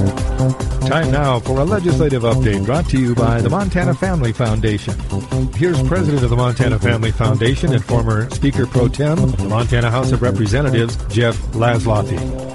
Time now for a legislative update brought to you by the Montana Family Foundation. Here's President of the Montana Family Foundation and former Speaker Pro Tem, the Montana House of Representatives, Jeff Laszloffy.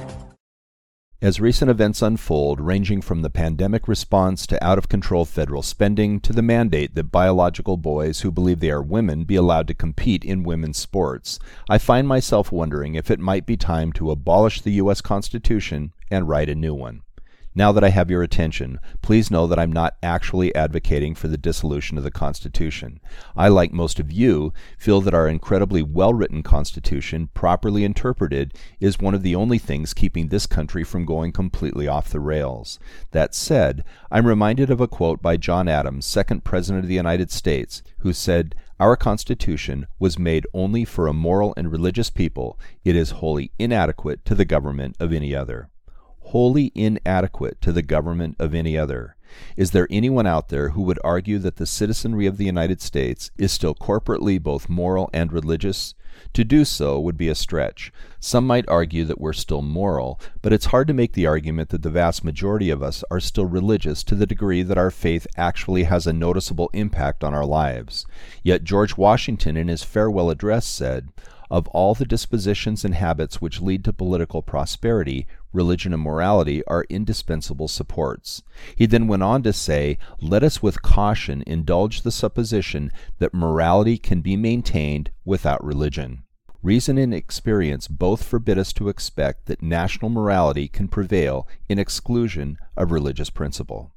As recent events unfold, ranging from the pandemic response to out-of-control federal spending to the mandate that biological boys who believe they are women be allowed to compete in women's sports, I find myself wondering if it might be time to abolish the U.S. Constitution and write a new one. Now that I have your attention, please know that I'm not actually advocating for the dissolution of the Constitution. I, like most of you, feel that our incredibly well-written Constitution, properly interpreted, is one of the only things keeping this country from going completely off the rails. That said, I'm reminded of a quote by John Adams, second President of the United States, who said, "Our Constitution was made only for a moral and religious people. It is wholly inadequate to the government of any other." Wholly inadequate to the government of any other. Is there anyone out there who would argue that the citizenry of the United States is still corporately both moral and religious? To do so would be a stretch. Some might argue that we're still moral, but it's hard to make the argument that the vast majority of us are still religious to the degree that our faith actually has a noticeable impact on our lives. Yet George Washington in his farewell address said, "Of all the dispositions and habits which lead to political prosperity, religion and morality are indispensable supports." He then went on to say, "Let us with caution indulge the supposition that morality can be maintained without religion. Reason and experience both forbid us to expect that national morality can prevail in exclusion of religious principle."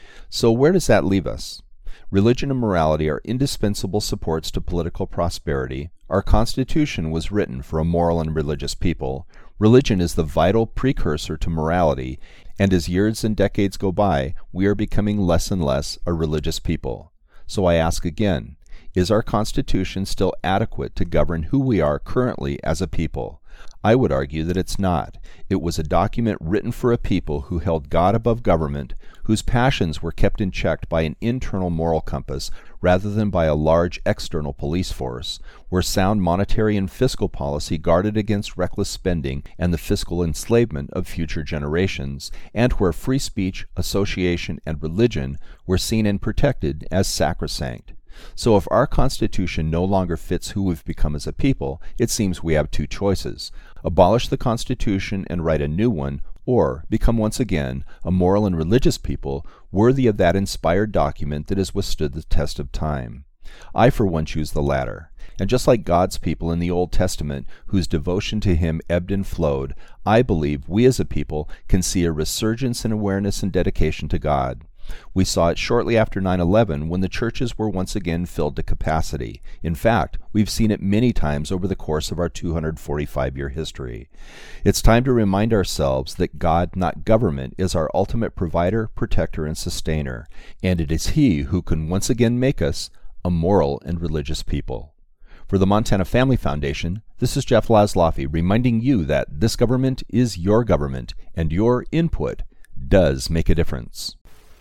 So where does that leave us? Religion and morality are indispensable supports to political prosperity. Our Constitution was written for a moral and religious people. Religion is the vital precursor to morality, and as years and decades go by, we are becoming less and less a religious people. So I ask again, is our Constitution still adequate to govern who we are currently as a people? I would argue that it's not. It was a document written for a people who held God above government, whose passions were kept in check by an internal moral compass rather than by a large external police force, where sound monetary and fiscal policy guarded against reckless spending and the fiscal enslavement of future generations, and where free speech, association, and religion were seen and protected as sacrosanct. So if our Constitution no longer fits who we've become as a people, it seems we have two choices: abolish the Constitution and write a new one, or become once again a moral and religious people worthy of that inspired document that has withstood the test of time. I for one choose the latter. And just like God's people in the Old Testament, whose devotion to Him ebbed and flowed, I believe we as a people can see a resurgence in awareness and dedication to God. We saw it shortly after 9/11 when the churches were once again filled to capacity. In fact, we've seen it many times over the course of our 245-year history. It's time to remind ourselves that God, not government, is our ultimate provider, protector, and sustainer, and it is He who can once again make us a moral and religious people. For the Montana Family Foundation, this is Jeff Laszloffy reminding you that this government is your government, and your input does make a difference.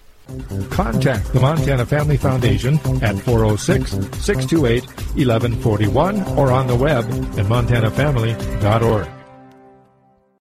Contact the Montana Family Foundation at 406-628-1141 or on the web at montanafamily.org.